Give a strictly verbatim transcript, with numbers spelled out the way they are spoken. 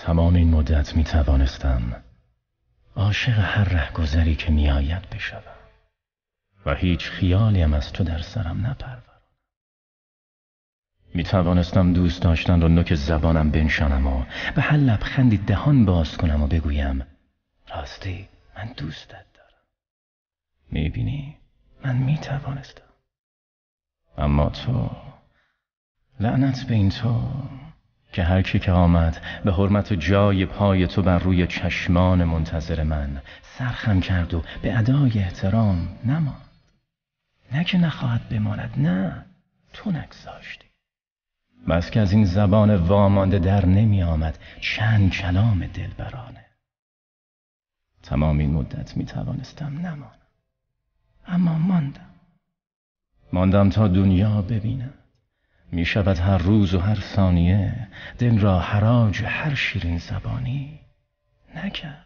تمام این مدت می توانستم عاشق هر رهگذری که می آید بشوم و هیچ خیالیم از تو در سرم نپرورانم. می توانستم دوست داشتن را نوک زبانم بنشانم و به هر لبخندی دهان باز کنم و بگویم راستی من دوستت دارم. می بینی من می توانستم، اما تو، لعنت به این تو که هر کی که آمد به حرمت جای پای تو بر روی چشمان منتظر من سرخم کرد و به ادای احترام نماند. نه که نخواهد بماند، نه، تو نگذاشتی. بس که از این زبان وامانده در نمی آمد چند کلام دلبرانه. تمام این مدت می توانستم نمانم، اما ماندم. ماندم تا دنیا ببیند. می شود هر روز و هر ثانیه دل را حراج هر شیرین زبانی نکرد.